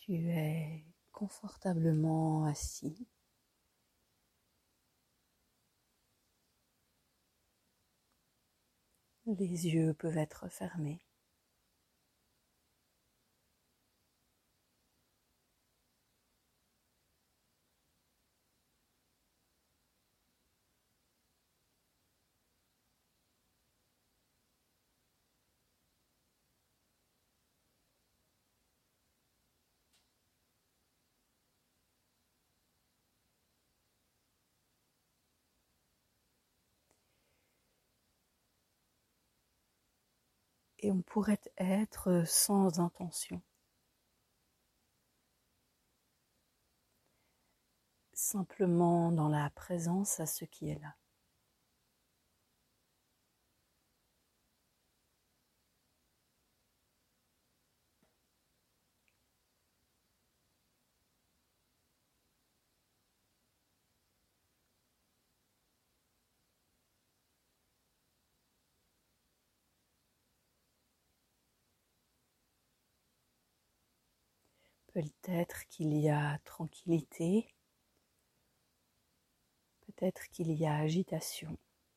Tu es confortablement assis. Les yeux peuvent être fermés. Et on pourrait être sans intention, simplement dans la présence à ce qui est là. Peut-être qu'il y a tranquillité, peut-être qu'il y a agitation.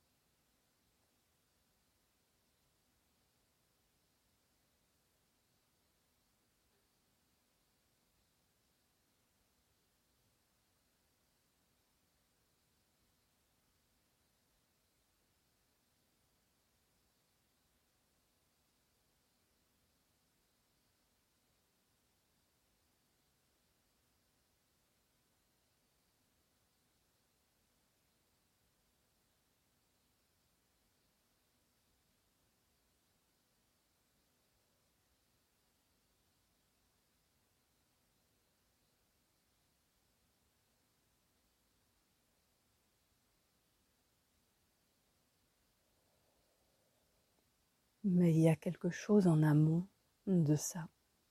Mais il y a quelque chose en amont de ça.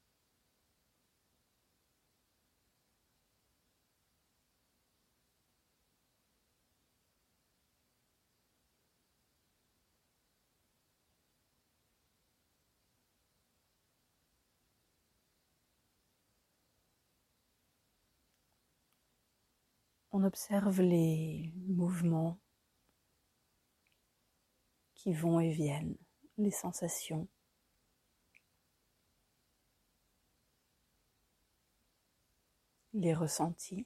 On observe les mouvements qui vont et viennent, les sensations. Les ressentis.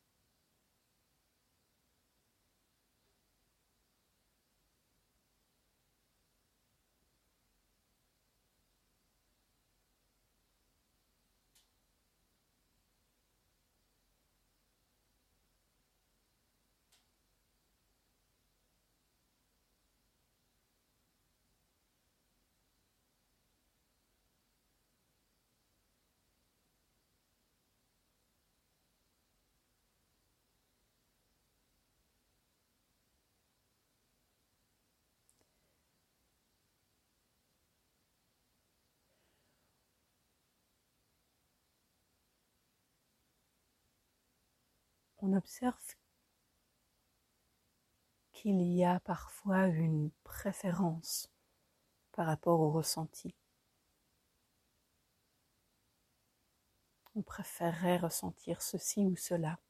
On observe qu'il y a parfois une préférence par rapport au ressenti. On préférerait ressentir ceci ou cela.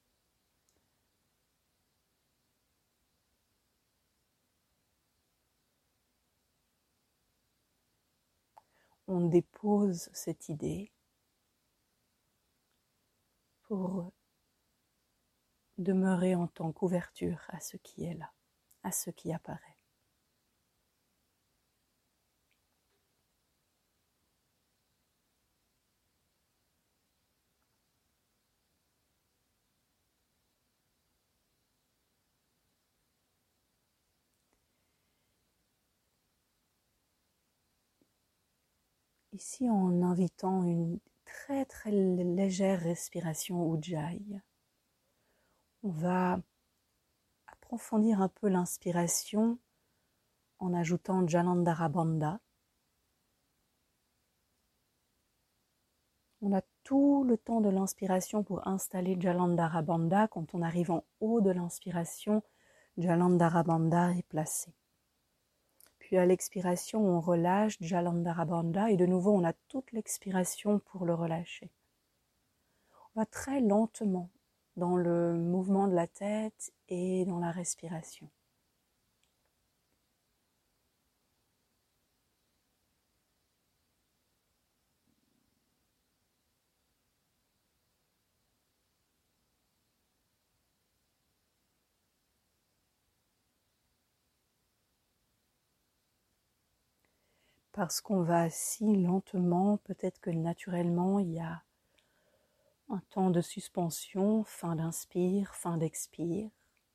On dépose cette idée pour demeurer en tant qu'ouverture à ce qui est là, à ce qui apparaît. Ici, en invitant une très très légère respiration Ujjayi, on va approfondir un peu l'inspiration en ajoutant Jalandhara Bandha. On a tout le temps de l'inspiration pour installer Jalandhara Bandha. Quand on arrive en haut de l'inspiration, Jalandhara Bandha est placé. Puis à l'expiration, on relâche Jalandhara Bandha et de nouveau, on a toute l'expiration pour le relâcher. va très lentement dans le mouvement de la tête et dans la respiration. Parce qu'on va si lentement, peut-être que naturellement il y a un temps de suspension, fin d'inspire, fin d'expire.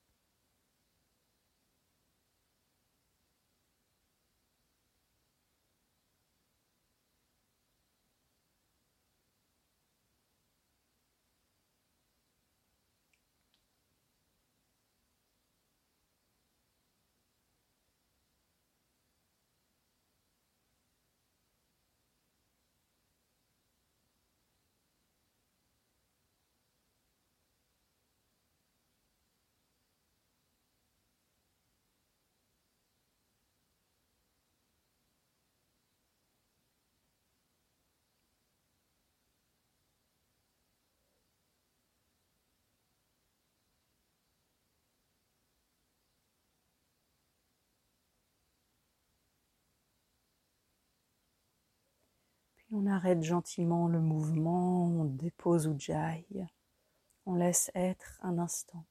Puis on arrête gentiment le mouvement, on dépose Ujjayi, on laisse être un instant.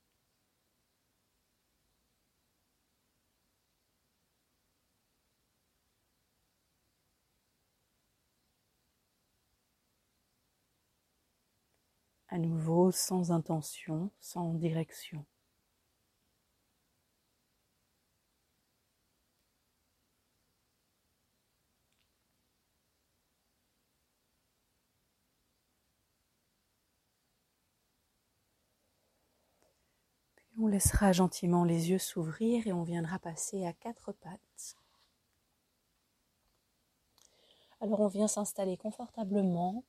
À nouveau, sans intention, sans direction. Puis on laissera gentiment les yeux s'ouvrir et on viendra passer à 4 pattes. Alors on vient s'installer confortablement.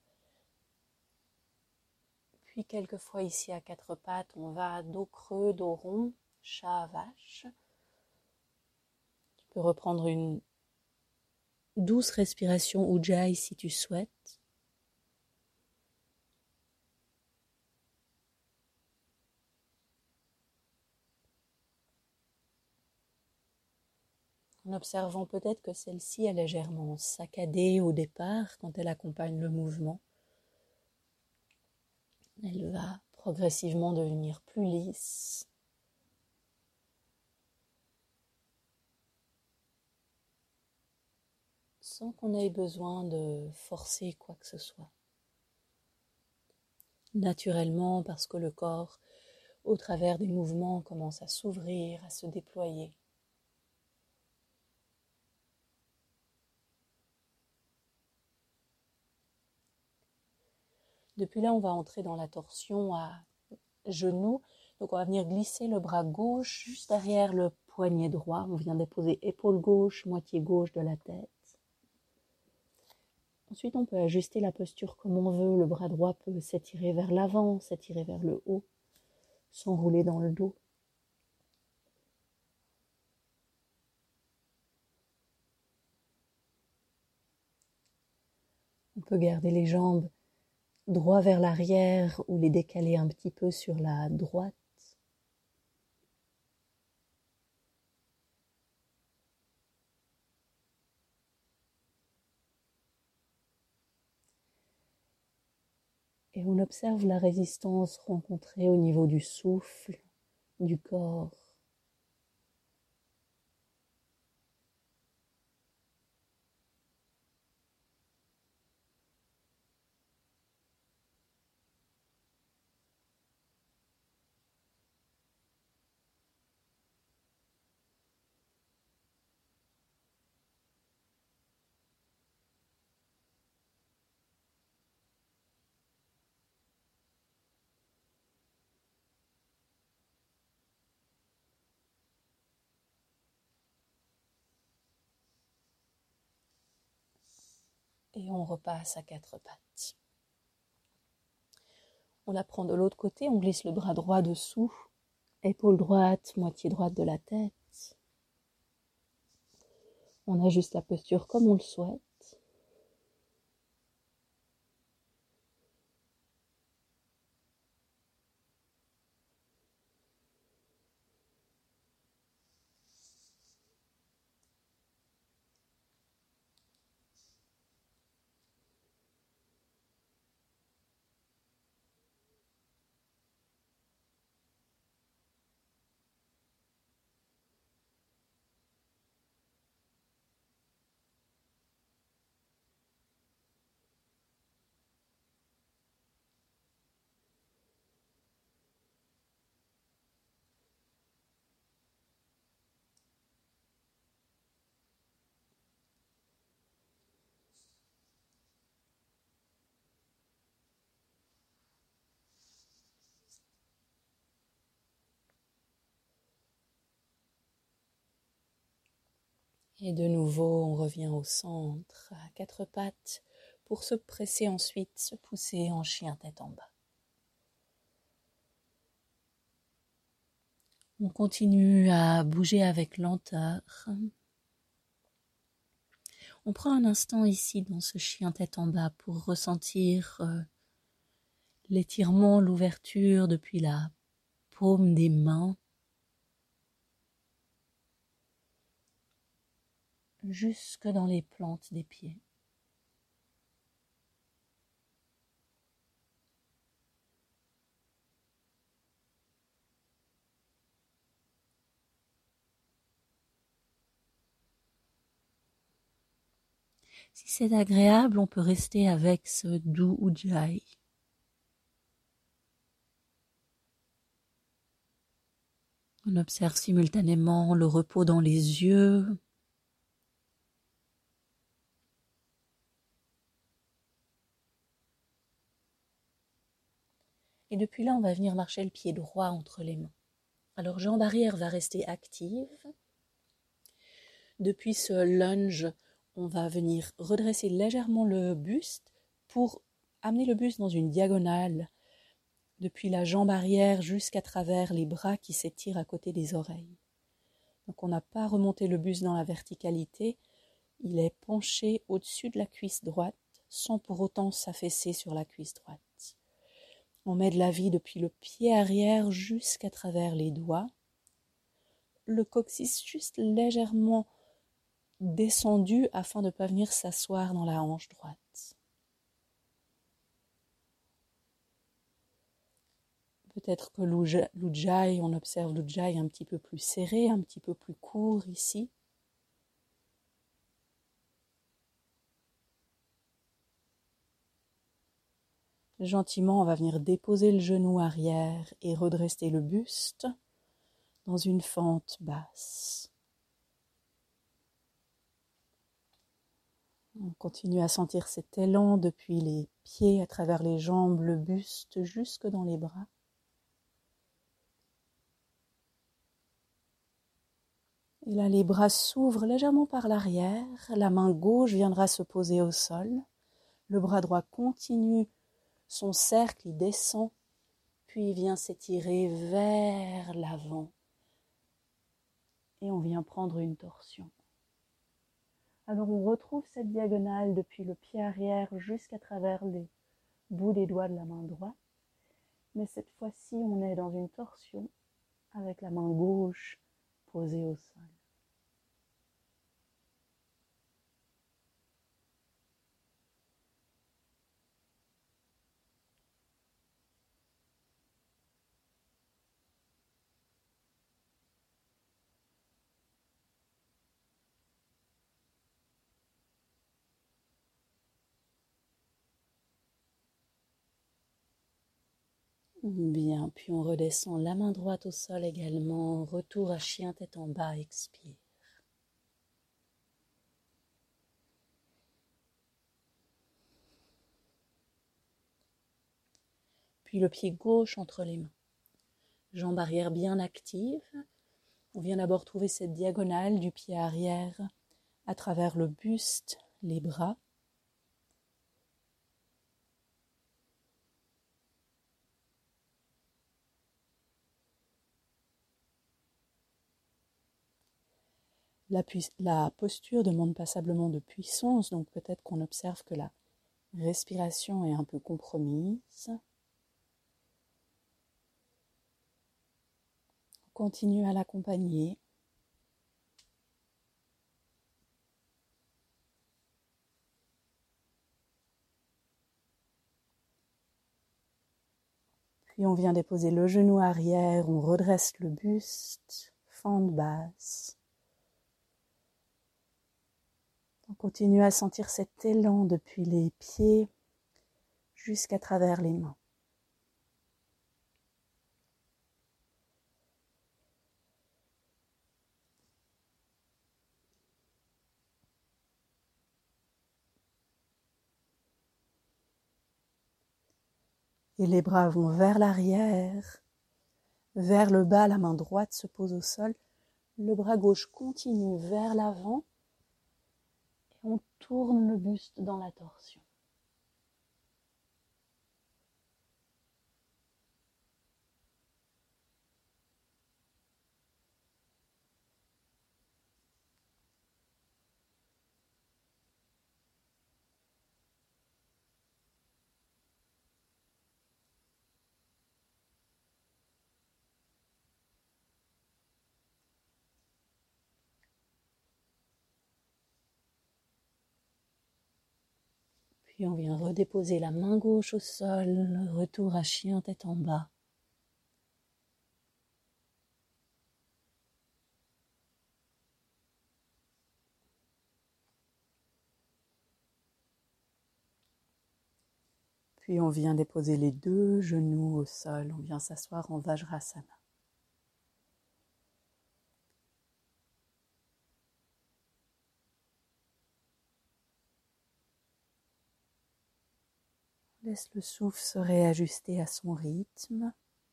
Puis quelquefois ici à 4 pattes, on va dos creux, dos rond, chat, vache. Tu peux reprendre une douce respiration Ujjayi si tu souhaites. En observant peut-être que celle-ci est légèrement saccadée au départ quand elle accompagne le mouvement. Elle va progressivement devenir plus lisse. Sans qu'on ait besoin de forcer quoi que ce soit. Naturellement, parce que le corps, au travers des mouvements, commence à s'ouvrir, à se déployer. Depuis là, on va entrer dans la torsion à genoux. Donc on va venir glisser le bras gauche juste derrière le poignet droit. On vient déposer épaule gauche, moitié gauche de la tête. Ensuite, on peut ajuster la posture comme on veut. Le bras droit peut s'étirer vers l'avant, s'étirer vers le haut, s'enrouler dans le dos. On peut garder les jambes droit vers l'arrière ou les décaler un petit peu sur la droite. Et on observe la résistance rencontrée au niveau du souffle, du corps. Et on repasse à 4 pattes. On la prend de l'autre côté, on glisse le bras droit dessous, épaule droite, moitié droite de la tête. On ajuste la posture comme on le souhaite. Et de nouveau, on revient au centre, à quatre pattes, pour se presser ensuite, se pousser en chien tête en bas. On continue à bouger avec lenteur. On prend un instant ici dans ce chien tête en bas pour ressentir l'étirement, l'ouverture depuis la paume des mains jusque dans les plantes des pieds. Si c'est agréable, on peut rester avec ce doux Ujjayi. On observe simultanément le repos dans les yeux, et depuis là, on va venir marcher le pied droit entre les mains. Alors, jambe arrière va rester active. Depuis ce lunge, on va venir redresser légèrement le buste pour amener le buste dans une diagonale depuis la jambe arrière jusqu'à travers les bras qui s'étirent à côté des oreilles. Donc on n'a pas remonté le buste dans la verticalité, il est penché au-dessus de la cuisse droite sans pour autant s'affaisser sur la cuisse droite. On met de la vie depuis le pied arrière jusqu'à travers les doigts, le coccyx juste légèrement descendu afin de ne pas venir s'asseoir dans la hanche droite. Peut-être que l'Ujjayi, on observe l'Ujjayi un petit peu plus serré, un petit peu plus court ici. Gentiment, on va venir déposer le genou arrière et redresser le buste dans une fente basse. On continue à sentir cet élan depuis les pieds, à travers les jambes, le buste, jusque dans les bras. Et là, les bras s'ouvrent légèrement par l'arrière. La main gauche viendra se poser au sol. Le bras droit continue son cercle, il descend, puis il vient s'étirer vers l'avant. Et on vient prendre une torsion. Alors on retrouve cette diagonale depuis le pied arrière jusqu'à travers les bouts des doigts de la main droite. Mais cette fois-ci, on est dans une torsion avec la main gauche posée au sol. Bien, puis on redescend la main droite au sol également. Retour à chien tête en bas, expire. Puis le pied gauche entre les mains. Jambe arrière bien active. On vient d'abord trouver cette diagonale du pied arrière à travers le buste, les bras. La posture demande passablement de puissance, donc peut-être qu'on observe que la respiration est un peu compromise. On continue à l'accompagner. Puis on vient déposer le genou arrière, on redresse le buste, fente basse. On continue à sentir cet élan depuis les pieds jusqu'à travers les mains. Et les bras vont vers l'arrière, vers le bas, la main droite se pose au sol. Le bras gauche continue vers l'avant On tourne le buste dans la torsion. Puis on vient redéposer la main gauche au sol, retour à chien tête en bas. Puis on vient déposer les deux genoux au sol, on vient s'asseoir en Vajrasana. Laisse le souffle se réajuster à son rythme.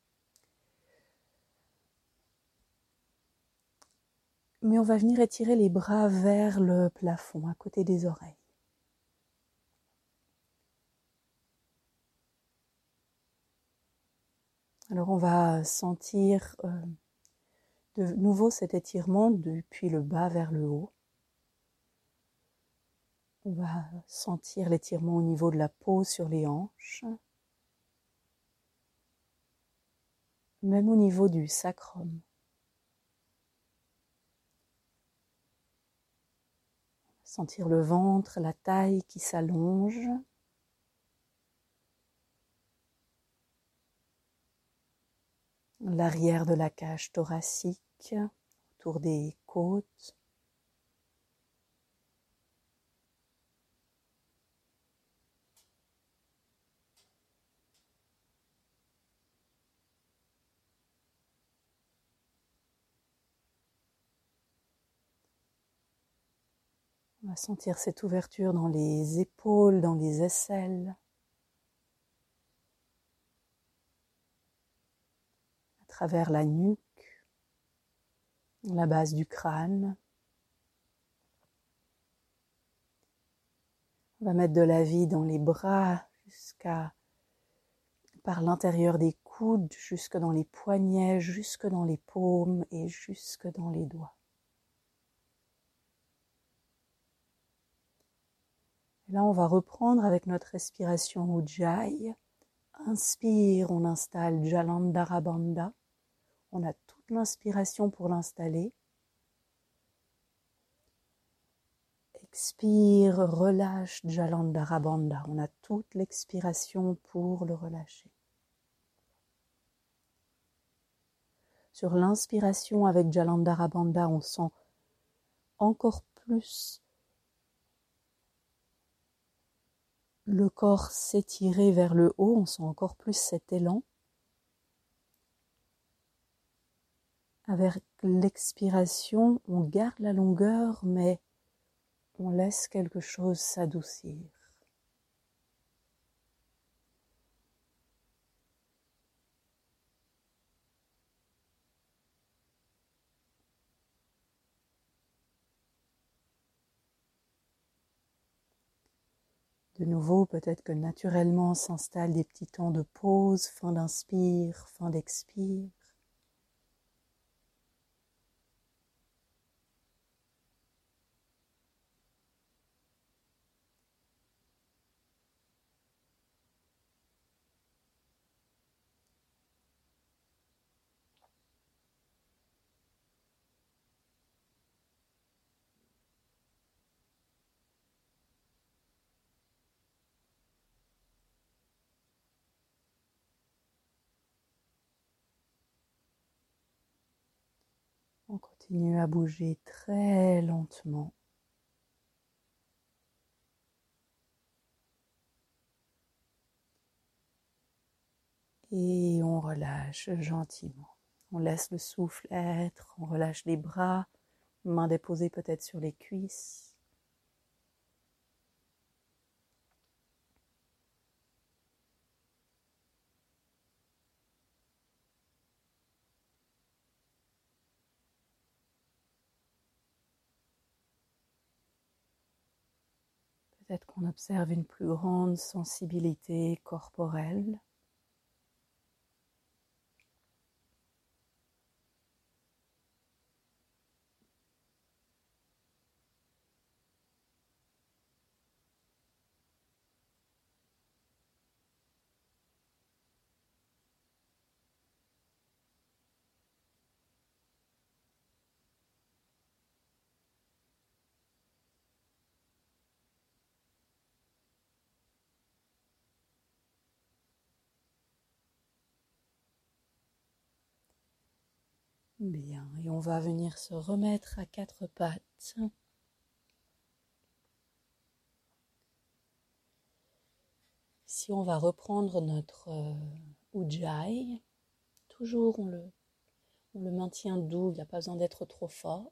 Mais on va venir étirer les bras vers le plafond, à côté des oreilles. Alors on va sentir de nouveau cet étirement depuis le bas vers le haut. On va sentir l'étirement au niveau de la peau sur les hanches, même au niveau du sacrum. Sentir le ventre, la taille qui s'allonge. L'arrière de la cage thoracique, autour des côtes. On va sentir cette ouverture dans les épaules, dans les aisselles. À travers la nuque, la base du crâne. On va mettre de la vie dans les bras par l'intérieur des coudes, jusque dans les poignets, jusque dans les paumes et jusque dans les doigts. Et là, on va reprendre avec notre respiration Ujjayi. Inspire, on installe Jalandhara Bandha. On a toute l'inspiration pour l'installer. Expire, relâche Jalandhara Bandha. On a toute l'expiration pour le relâcher. Sur l'inspiration avec Jalandhara Bandha, on sent encore plus le corps s'étirer vers le haut, on sent encore plus cet élan. Avec l'expiration, on garde la longueur, mais on laisse quelque chose s'adoucir. De nouveau, peut-être que naturellement s'installent des petits temps de pause, fin d'inspire, fin d'expire. On continue à bouger très lentement. Et on relâche gentiment. On laisse le souffle être, on relâche les bras, mains déposées peut-être sur les cuisses. Peut-être qu'on observe une plus grande sensibilité corporelle. Bien, et on va venir se remettre à quatre pattes. Ici, on va reprendre notre Ujjayi. Toujours, on le maintient doux, il n'y a pas besoin d'être trop fort.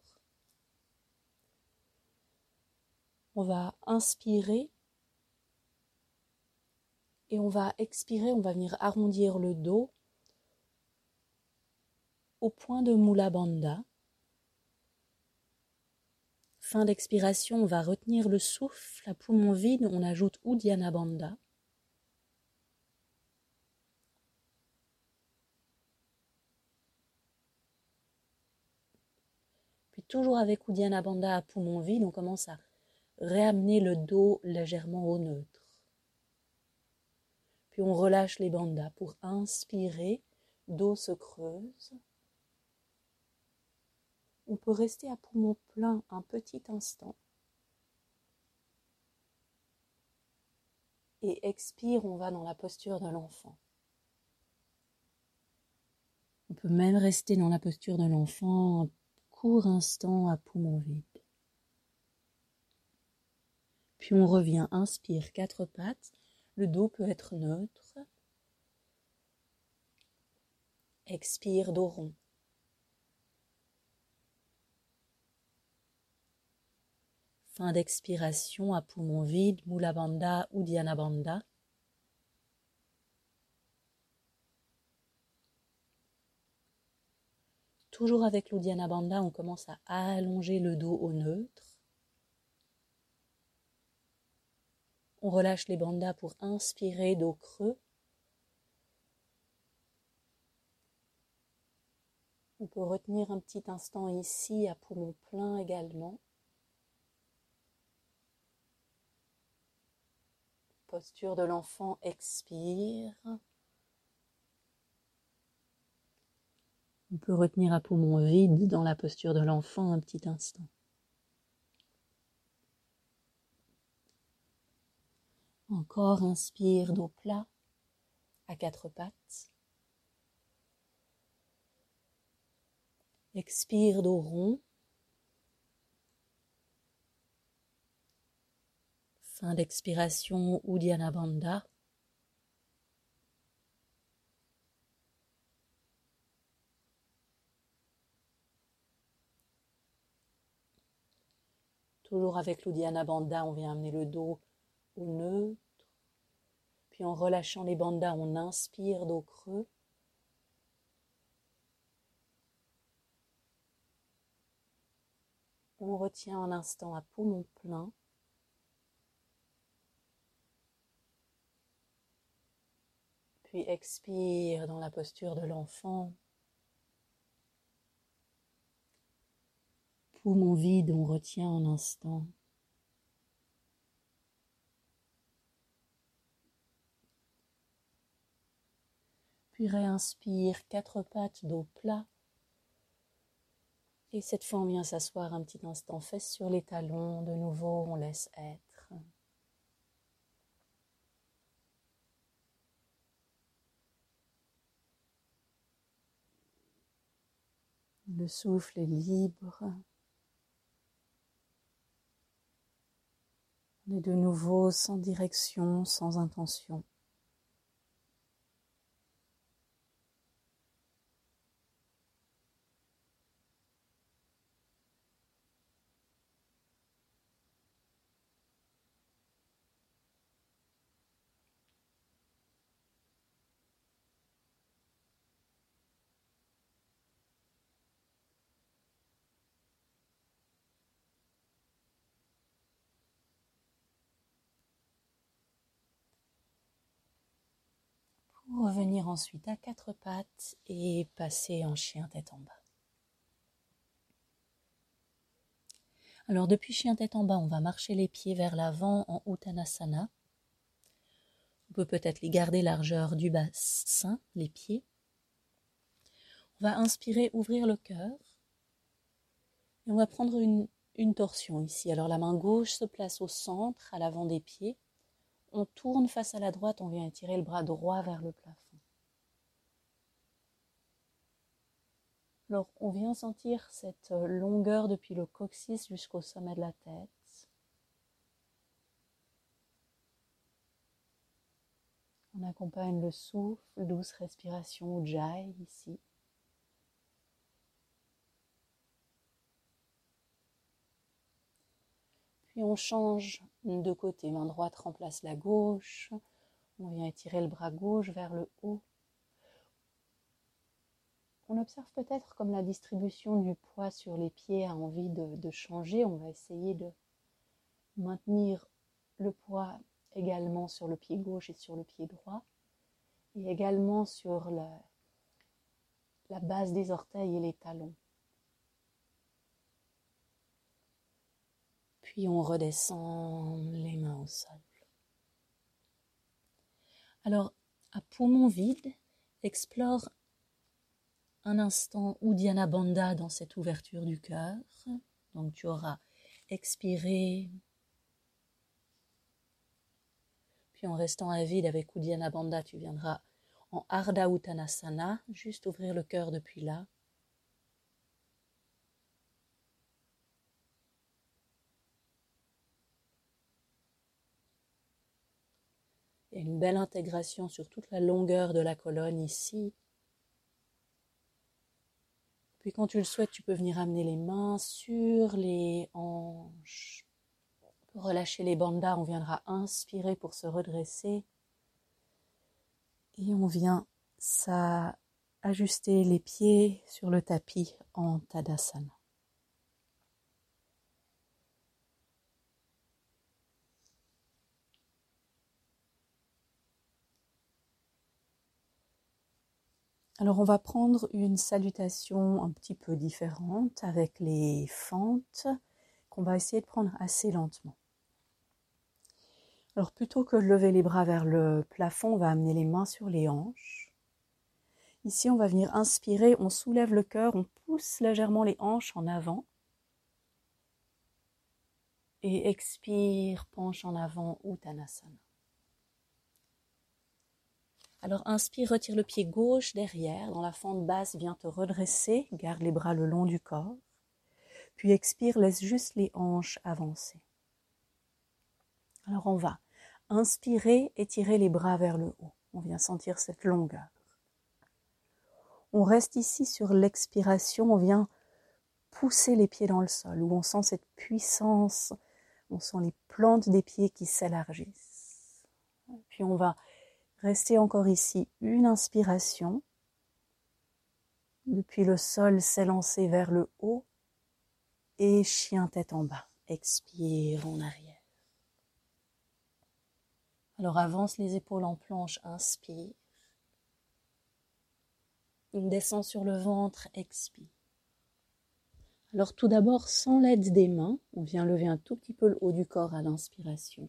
On va inspirer et on va expirer, on va venir arrondir le dos au point de Mula Bandha. Fin d'expiration, on va retenir le souffle à poumon vide, on ajoute Uddiyana Bandha. Puis toujours avec Uddiyana Bandha à poumon vide, on commence à réamener le dos légèrement au neutre. Puis on relâche les bandhas pour inspirer, dos se creuse. On peut rester à poumon plein un petit instant. Et expire, on va dans la posture de l'enfant. On peut même rester dans la posture de l'enfant un court instant à poumon vide. Puis on revient, inspire, quatre pattes. Le dos peut être neutre. Expire, dos rond. Fin d'expiration à poumon vide, Mula Bandha, Uddiyana Bandha. Toujours avec l'Uddiyana Bandha, on commence à allonger le dos au neutre. On relâche les bandhas pour inspirer, dos creux. On peut retenir un petit instant ici à poumon plein également. Posture de l'enfant, expire. On peut retenir à poumon vide dans la posture de l'enfant un petit instant. Encore, inspire, dos plat, à quatre pattes. Expire, dos rond. Fin d'expiration, Uddiyana Bandha. Toujours avec l'Uddiyana Bandha, on vient amener le dos au neutre. Puis en relâchant les bandhas, on inspire, dos creux. On retient un instant à poumon plein. Puis expire dans la posture de l'enfant. Poumon vide, on retient un instant. Puis réinspire, quatre pattes, dos plat. Et cette fois, on vient s'asseoir un petit instant, fesses sur les talons. De nouveau, on laisse être. Le souffle est libre. On est de nouveau sans direction, sans intention. pour revenir ensuite à quatre pattes et passer en chien tête en bas. Alors depuis chien tête en bas, on va marcher les pieds vers l'avant en Uttanasana. On peut peut-être les garder largeur du bassin, les pieds. On va inspirer, ouvrir le cœur. Et on va prendre une torsion ici. Alors la main gauche se place au centre, à l'avant des pieds. On tourne face à la droite, on vient étirer le bras droit vers le plafond. Alors, on vient sentir cette longueur depuis le coccyx jusqu'au sommet de la tête. On accompagne le souffle, douce respiration Ujjayi ici. Puis on change de côté, main droite remplace la gauche. On vient étirer le bras gauche vers le haut. On observe peut-être comme la distribution du poids sur les pieds a envie de changer. On va essayer de maintenir le poids également sur le pied gauche et sur le pied droit. Et également sur la base des orteils et les talons. Puis on redescend les mains au sol. Alors, à poumon vide, explore un instant Uddiyana Bandha dans cette ouverture du cœur. Donc tu auras expiré. Puis en restant à vide avec Uddiyana Bandha, tu viendras en Ardha Uttanasana, juste ouvrir le cœur depuis là. Il y a une belle intégration sur toute la longueur de la colonne ici. Puis quand tu le souhaites, tu peux venir amener les mains sur les hanches. Pour relâcher les bandhas, on viendra inspirer pour se redresser. Et on vient ajuster les pieds sur le tapis en Tadasana. Alors on va prendre une salutation un petit peu différente avec les fentes qu'on va essayer de prendre assez lentement. Alors plutôt que de lever les bras vers le plafond, on va amener les mains sur les hanches. Ici on va venir inspirer, on soulève le cœur, on pousse légèrement les hanches en avant. Et expire, penche en avant, Uttanasana. Alors inspire, retire le pied gauche derrière, dans la fente basse, viens te redresser, garde les bras le long du corps. Puis expire, laisse juste les hanches avancer. Alors on va inspirer, étirer les bras vers le haut. On vient sentir cette longueur. On reste ici sur l'expiration, on vient pousser les pieds dans le sol, où on sent cette puissance, on sent les plantes des pieds qui s'élargissent. Puis on va rester encore ici, une inspiration, depuis le sol s'élancer vers le haut, et chien tête en bas, expire en arrière. Alors avance les épaules en planche, inspire. Descend sur le ventre, expire. Alors tout d'abord, sans l'aide des mains, on vient lever un tout petit peu le haut du corps à l'inspiration.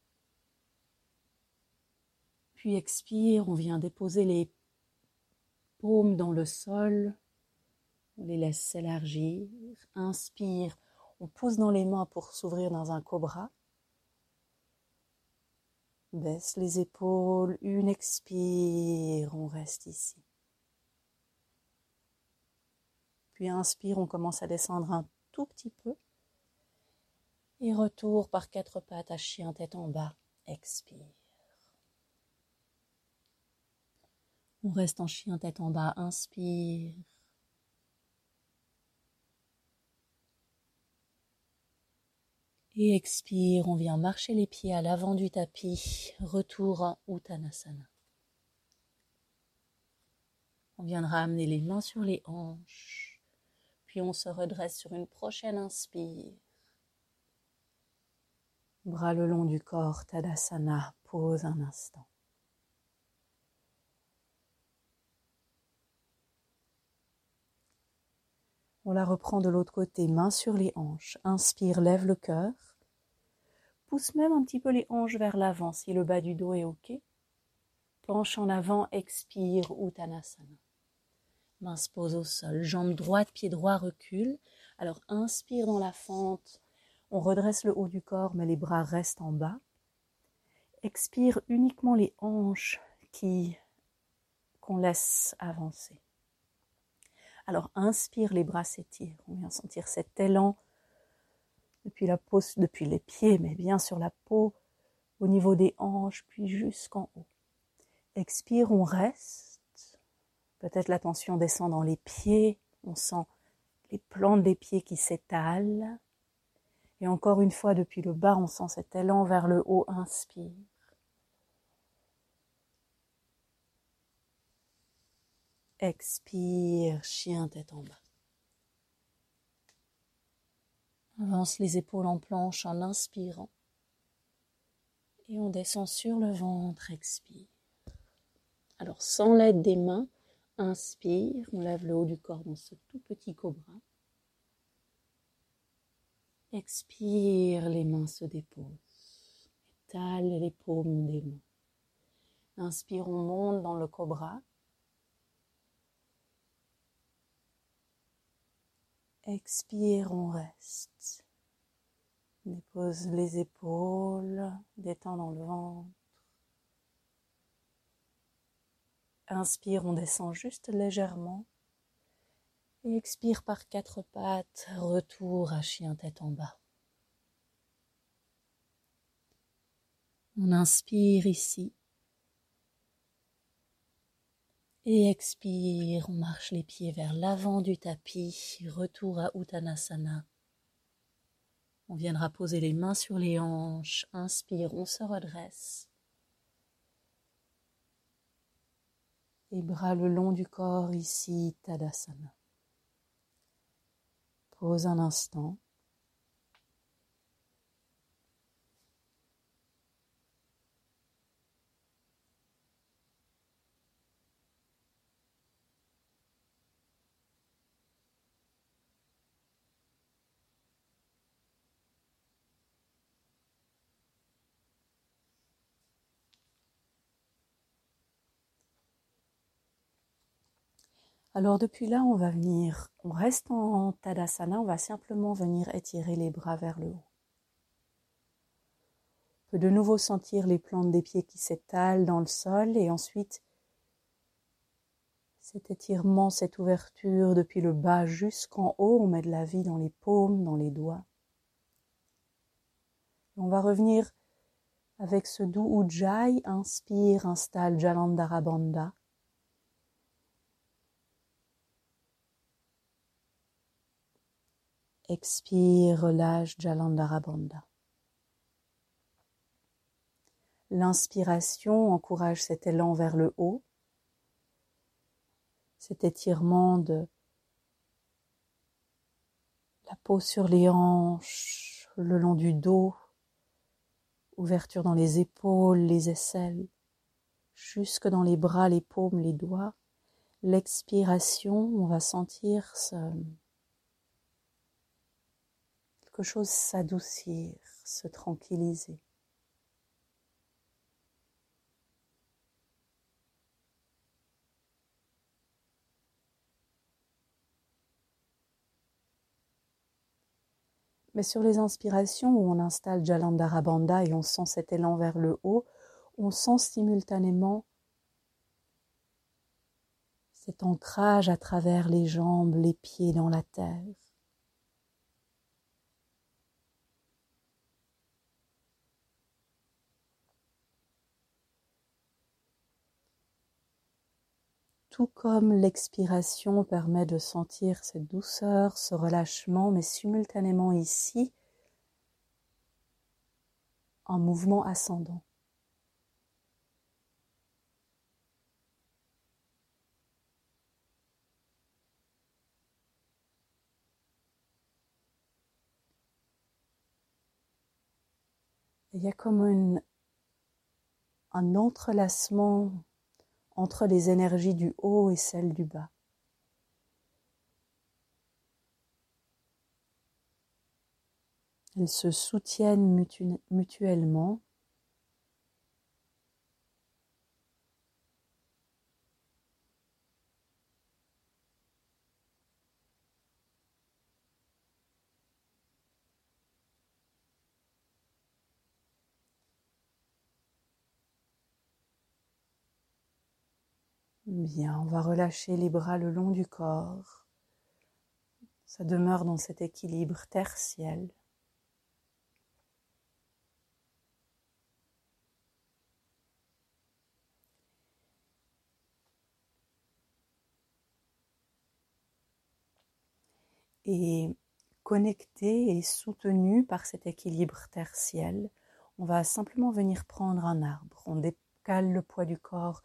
Puis expire, on vient déposer les paumes dans le sol, on les laisse s'élargir. Inspire, on pousse dans les mains pour s'ouvrir dans un cobra. Baisse les épaules, une expire, on reste ici. Puis inspire, on commence à descendre un tout petit peu. Et retour par quatre pattes à chien tête en bas, expire. On reste en chien tête en bas, inspire. Et expire, on vient marcher les pieds à l'avant du tapis, retour en Uttanasana. On viendra amener les mains sur les hanches, puis on se redresse sur une prochaine inspire. Bras le long du corps, Tadasana, pause un instant. On la reprend de l'autre côté, main sur les hanches. Inspire, lève le cœur. Pousse même un petit peu les hanches vers l'avant si le bas du dos est OK. Penche en avant, expire, Uttanasana. Main se pose au sol, jambe droite, pied droit, recule. Alors inspire dans la fente, on redresse le haut du corps mais les bras restent en bas. Expire uniquement les hanches qu'on laisse avancer. Alors inspire, les bras s'étirent. On vient sentir cet élan depuis la peau, depuis les pieds, mais bien sur la peau, au niveau des hanches, puis jusqu'en haut. Expire, on reste. Peut-être la tension descend dans les pieds. On sent les plantes des pieds qui s'étalent. Et encore une fois, depuis le bas, on sent cet élan vers le haut. Inspire. Expire, chien tête en bas. Avance les épaules en planche en inspirant. Et on descend sur le ventre, expire. Alors sans l'aide des mains, inspire, on lève le haut du corps dans ce tout petit cobra. Expire, les mains se déposent. Étale les paumes des mains. Inspire, on monte dans le cobra. Expire, on reste. Dépose les épaules, détend dans le ventre. Inspire, on descend juste légèrement. Et expire par 4 pattes, retour à chien tête en bas. On inspire ici. Et expire, on marche les pieds vers l'avant du tapis, retour à Uttanasana. On viendra poser les mains sur les hanches, inspire, on se redresse. Et bras le long du corps ici, Tadasana. Pose un instant. Alors depuis là, on reste en Tadasana, on va simplement venir étirer les bras vers le haut. On peut de nouveau sentir les plantes des pieds qui s'étalent dans le sol et ensuite cet étirement, cette ouverture depuis le bas jusqu'en haut, on met de la vie dans les paumes, dans les doigts. Et on va revenir avec ce doux Ujjayi, inspire, installe Jalandhara Bandha. Expire, relâche Jalandhara Bandha. L'inspiration encourage cet élan vers le haut, cet étirement de la peau sur les hanches, le long du dos, ouverture dans les épaules, les aisselles, jusque dans les bras, les paumes, les doigts. L'expiration, on va sentir quelque chose s'adoucir, se tranquilliser. Mais sur les inspirations où on installe Jalandhara Bandha et on sent cet élan vers le haut, on sent simultanément cet ancrage à travers les jambes, les pieds dans la terre. Tout comme l'expiration permet de sentir cette douceur, ce relâchement, mais simultanément ici, un mouvement ascendant. Il y a comme un entrelacement entre les énergies du haut et celles du bas. Elles se soutiennent mutuellement. Bien, on va relâcher les bras le long du corps. Ça demeure dans cet équilibre terre-ciel. Et connecté et soutenu par cet équilibre terre-ciel, on va simplement venir prendre un arbre. On décale le poids du corps,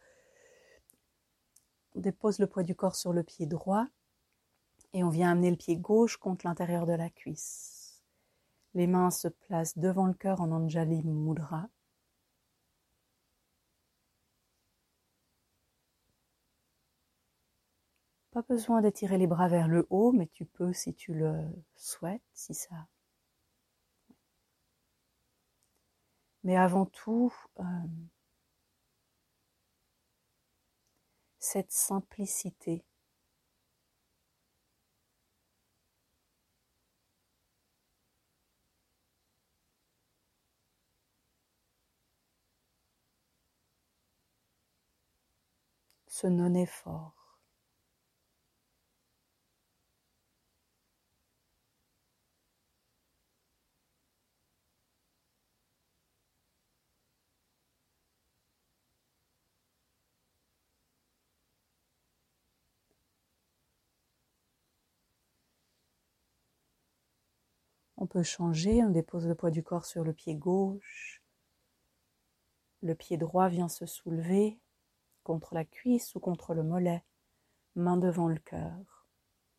on dépose le poids du corps sur le pied droit et on vient amener le pied gauche contre l'intérieur de la cuisse. Les mains se placent devant le cœur en Anjali Mudra. Pas besoin d'étirer les bras vers le haut, mais tu peux si tu le souhaites, si ça. Mais avant tout, cette simplicité. Ce non-effort. On peut changer, on dépose le poids du corps sur le pied gauche. Le pied droit vient se soulever contre la cuisse ou contre le mollet, main devant le cœur.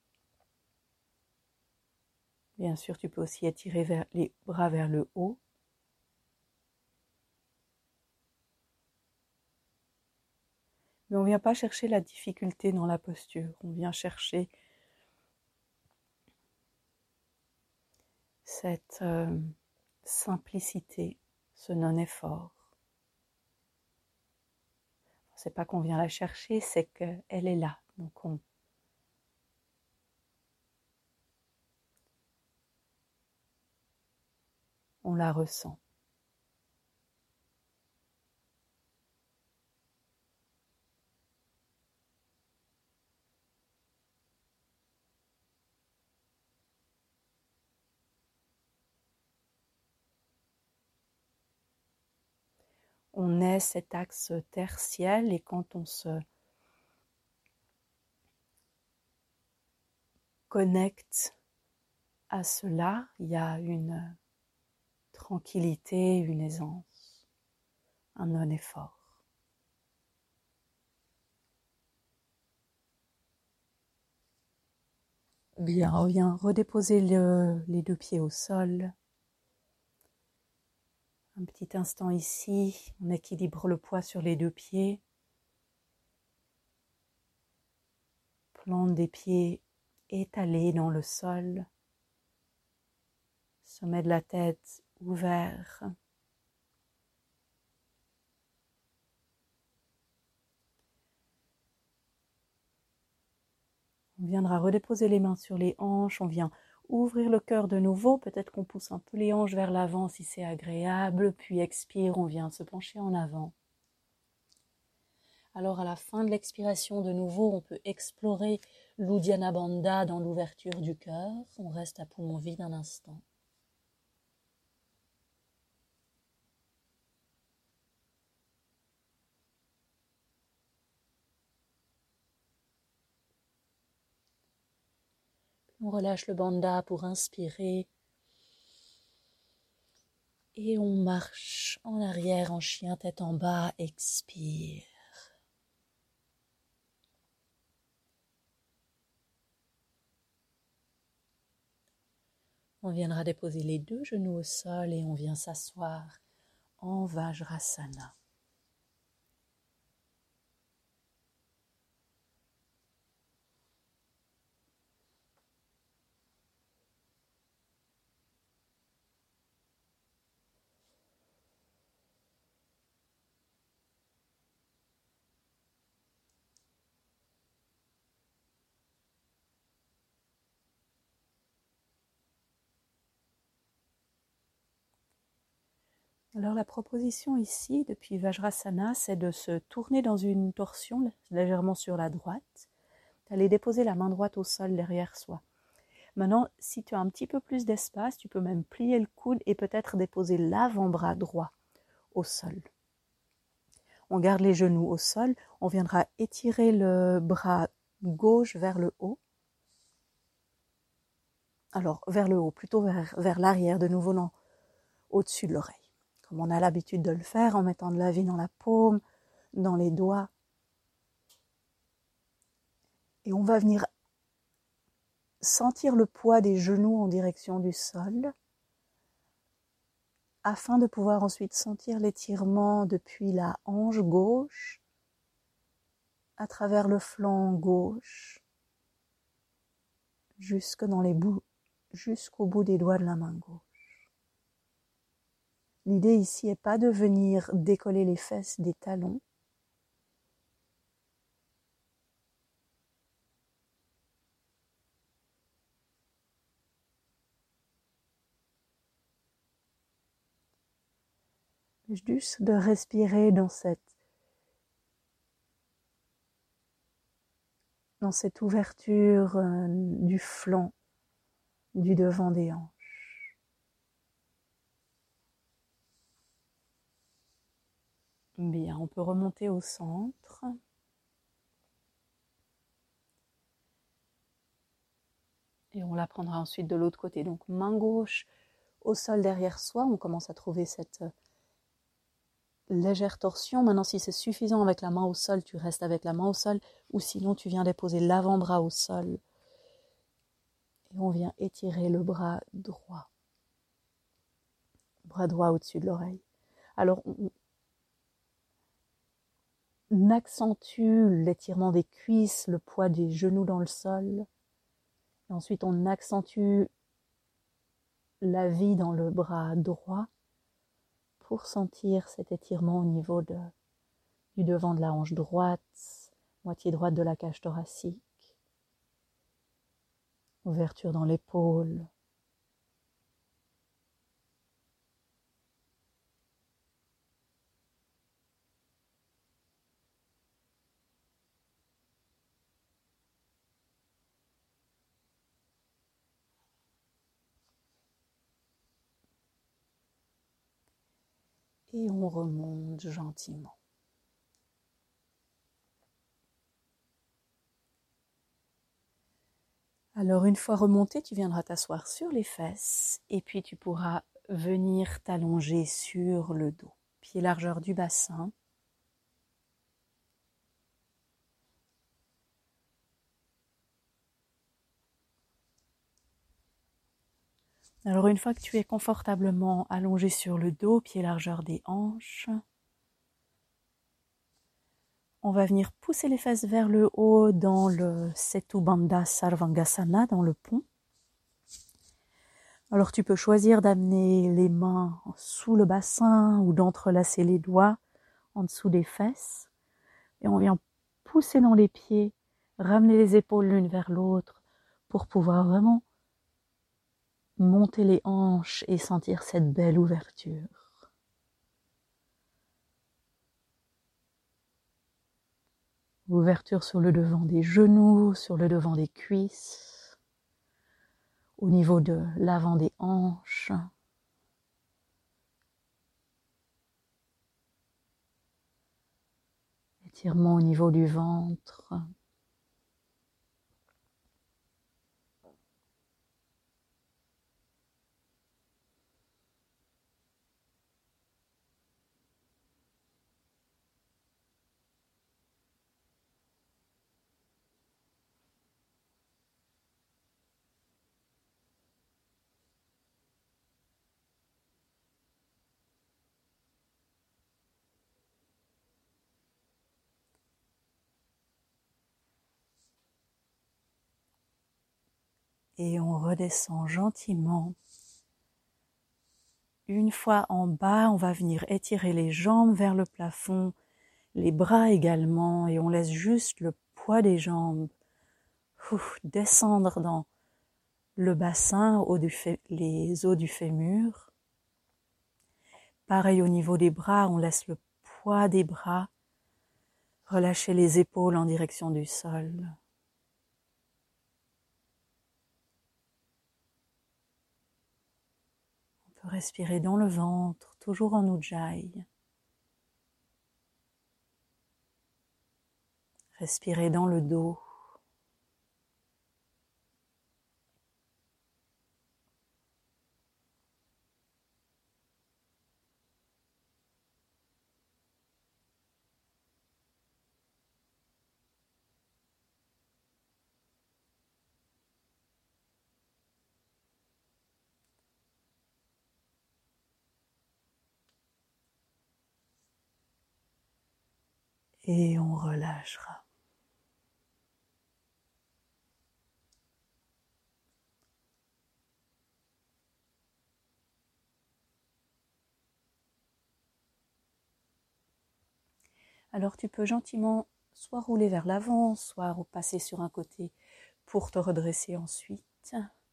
Bien sûr, tu peux aussi étirer les bras vers le haut. Mais on ne vient pas chercher la difficulté dans la posture, on vient chercher cette simplicité, ce non-effort. C'est pas qu'on vient la chercher, c'est qu'elle est là. Donc on la ressent. On est cet axe terre-ciel et quand on se connecte à cela, il y a une tranquillité, une aisance, un non-effort. Bien, on vient redéposer les deux pieds au sol. Un petit instant ici, on équilibre le poids sur les deux pieds. Plante des pieds étalés dans le sol. Sommet de la tête ouvert. On viendra redéposer les mains sur les hanches, on vient ouvrir le cœur de nouveau, peut-être qu'on pousse un peu les hanches vers l'avant si c'est agréable, puis expire, on vient se pencher en avant. Alors à la fin de l'expiration de nouveau, on peut explorer l'Uddiyana Bandha dans l'ouverture du cœur, on reste à poumon vide un instant. On relâche le bandha pour inspirer et on marche en arrière en chien tête en bas, expire. On viendra déposer les deux genoux au sol et on vient s'asseoir en Vajrasana. Alors la proposition ici, depuis Vajrasana, c'est de se tourner dans une torsion légèrement sur la droite, d'aller déposer la main droite au sol derrière soi. Maintenant, si tu as un petit peu plus d'espace, tu peux même plier le coude et peut-être déposer l'avant-bras droit au sol. On garde les genoux au sol, on viendra étirer le bras gauche vers le haut. Alors, vers le haut, plutôt vers l'arrière, de nouveau au-dessus de l'oreille. Comme on a l'habitude de le faire en mettant de la vie dans la paume, dans les doigts. Et on va venir sentir le poids des genoux en direction du sol, afin de pouvoir ensuite sentir l'étirement depuis la hanche gauche, à travers le flanc gauche, jusqu'au bout des doigts de la main gauche. L'idée ici n'est pas de venir décoller les fesses des talons, juste de respirer dans cette ouverture du flanc, du devant des hanches. Bien, on peut remonter au centre. Et on la prendra ensuite de l'autre côté. Donc main gauche au sol derrière soi, on commence à trouver cette légère torsion. Maintenant, si c'est suffisant avec la main au sol, tu restes avec la main au sol, ou sinon tu viens déposer l'avant-bras au sol. Et on vient étirer le bras droit. Bras droit au-dessus de l'oreille. Alors, on accentue l'étirement des cuisses, le poids des genoux dans le sol. Et ensuite, on accentue la vie dans le bras droit pour sentir cet étirement au niveau du devant de la hanche droite, moitié droite de la cage thoracique, ouverture dans l'épaule. Et on remonte gentiment. Alors une fois remonté, tu viendras t'asseoir sur les fesses et puis tu pourras venir t'allonger sur le dos. Pied largeur du bassin. Alors une fois que tu es confortablement allongé sur le dos, pied largeur des hanches, on va venir pousser les fesses vers le haut dans le Setu Bandha Sarvangasana, dans le pont. Alors tu peux choisir d'amener les mains sous le bassin ou d'entrelacer les doigts en dessous des fesses. Et on vient pousser dans les pieds, ramener les épaules l'une vers l'autre pour pouvoir vraiment monter les hanches et sentir cette belle ouverture. Ouverture sur le devant des genoux, sur le devant des cuisses, au niveau de l'avant des hanches. Étirement au niveau du ventre. Et on redescend gentiment. Une fois en bas, on va venir étirer les jambes vers le plafond, les bras également, et on laisse juste le poids des jambes descendre dans le bassin, les os du fémur. Pareil au niveau des bras, on laisse le poids des bras relâcher les épaules en direction du sol. On peut respirer dans le ventre, toujours en Ujjayi. Respirer dans le dos. Et on relâchera. Alors tu peux gentiment soit rouler vers l'avant, soit repasser sur un côté pour te redresser ensuite.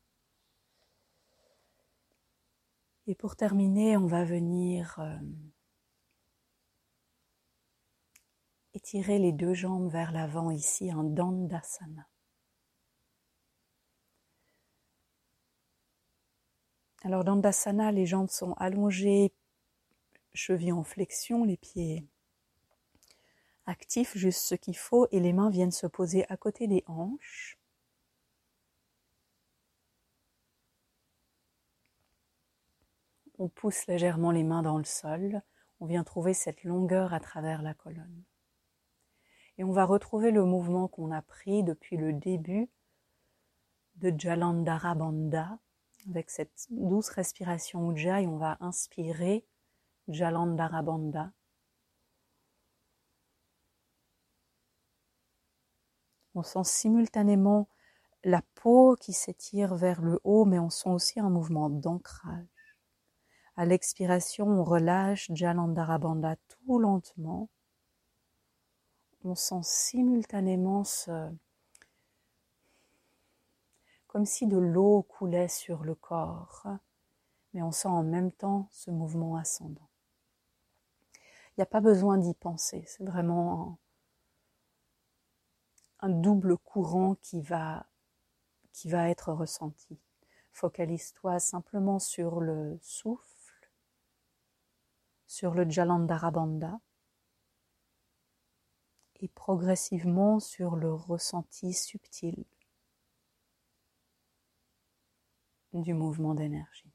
Et pour terminer, on va venir étirer les deux jambes vers l'avant ici en Dandasana. Alors Dandasana, les jambes sont allongées, chevilles en flexion, les pieds actifs, juste ce qu'il faut, et les mains viennent se poser à côté des hanches. On pousse légèrement les mains dans le sol, on vient trouver cette longueur à travers la colonne. Et on va retrouver le mouvement qu'on a pris depuis le début de Jalandhara Bandha. Avec cette douce respiration Ujjayi, on va inspirer Jalandhara Bandha. On sent simultanément la peau qui s'étire vers le haut, mais on sent aussi un mouvement d'ancrage. À l'expiration, on relâche Jalandhara Bandha tout lentement. On sent simultanément comme si de l'eau coulait sur le corps, mais on sent en même temps ce mouvement ascendant. Il n'y a pas besoin d'y penser, c'est vraiment un double courant qui va être ressenti. Focalise-toi simplement sur le souffle, sur le Jalandhara Bandha, et progressivement sur le ressenti subtil du mouvement d'énergie.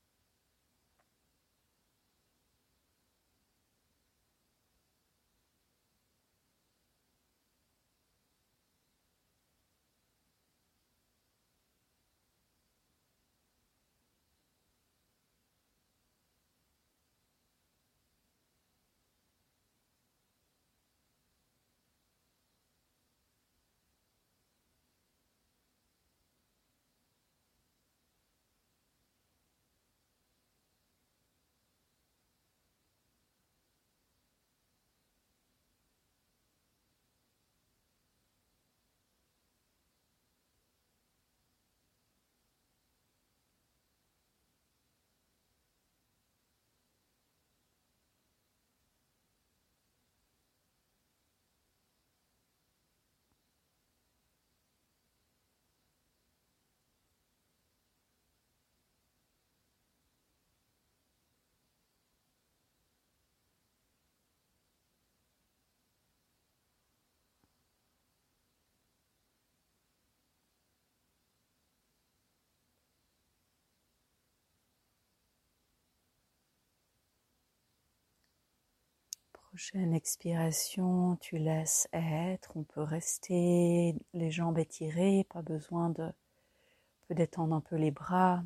Prochaine expiration, tu laisses être, on peut rester les jambes étirées, pas besoin de peut détendre un peu les bras.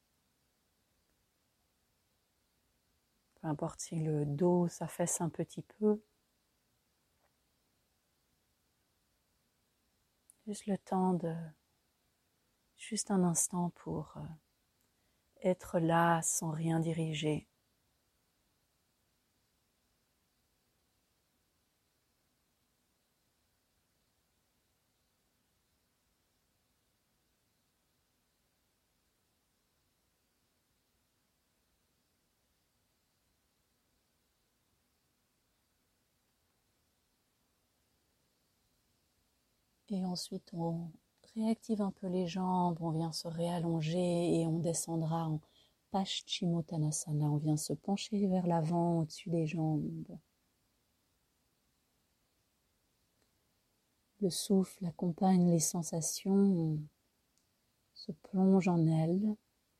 Peu importe si le dos s'affaisse un petit peu. Juste le temps juste un instant pour être là sans rien diriger. Et ensuite, on réactive un peu les jambes, on vient se réallonger et on descendra en Paschimottanasana. On vient se pencher vers l'avant, au-dessus des jambes. Le souffle accompagne les sensations, on se plonge en elles.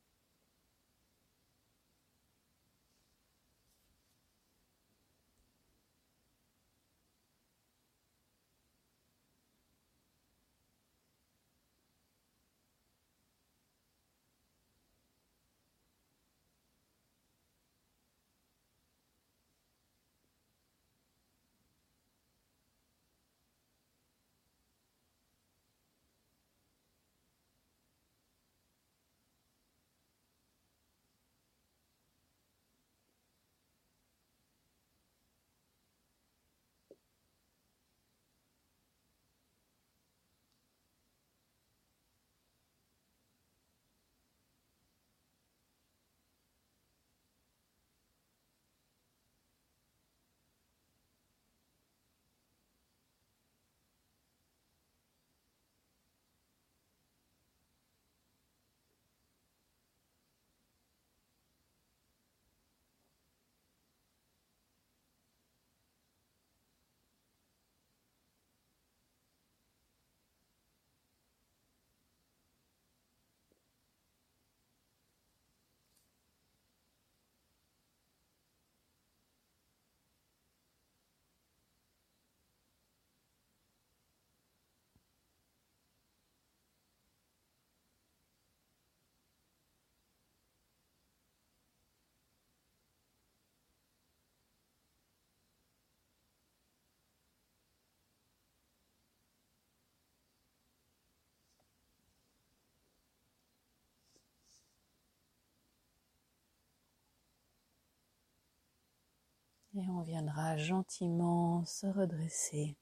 Et on viendra gentiment se redresser.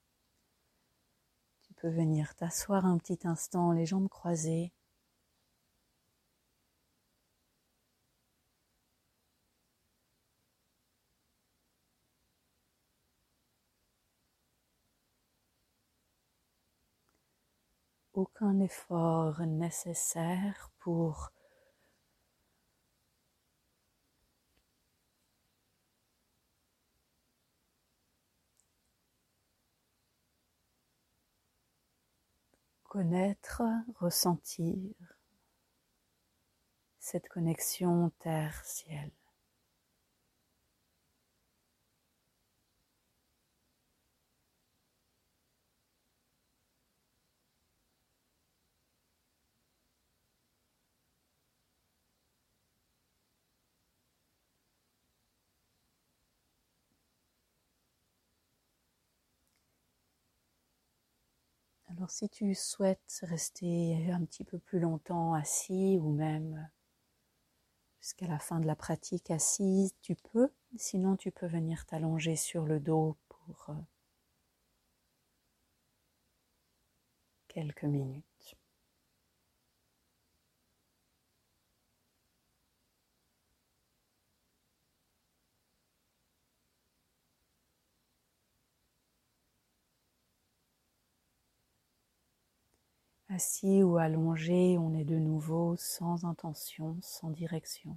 Tu peux venir t'asseoir un petit instant, les jambes croisées. Aucun effort nécessaire pour connaître, ressentir cette connexion terre-ciel. Alors si tu souhaites rester un petit peu plus longtemps assis ou même jusqu'à la fin de la pratique assise, tu peux. Sinon, tu peux venir t'allonger sur le dos pour quelques minutes. Assis ou allongé, on est de nouveau sans intention, sans direction.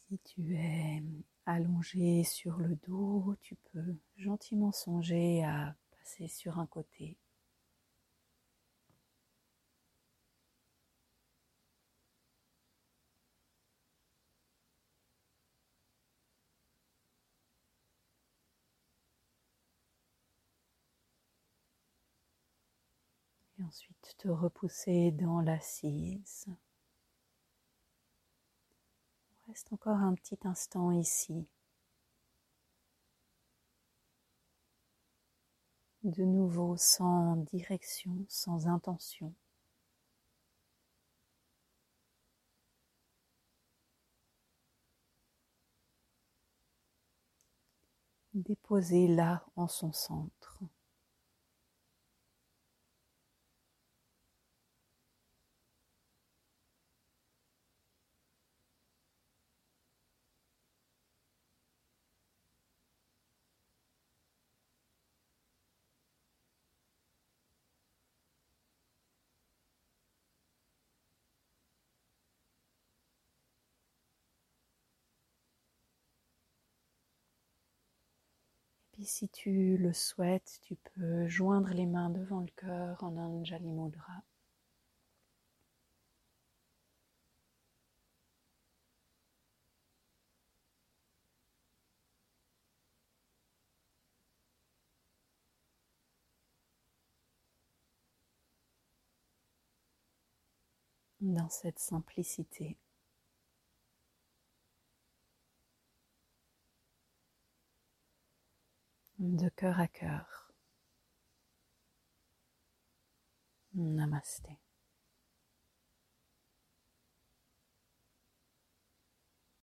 Si tu es allongé sur le dos, tu peux gentiment songer à passer sur un côté. Et ensuite te repousser dans l'assise. Reste encore un petit instant ici. De nouveau sans direction, sans intention. Déposé là en son centre. Puis si tu le souhaites, tu peux joindre les mains devant le cœur en Anjali Mudra. Dans cette simplicité. De cœur à cœur. Namasté.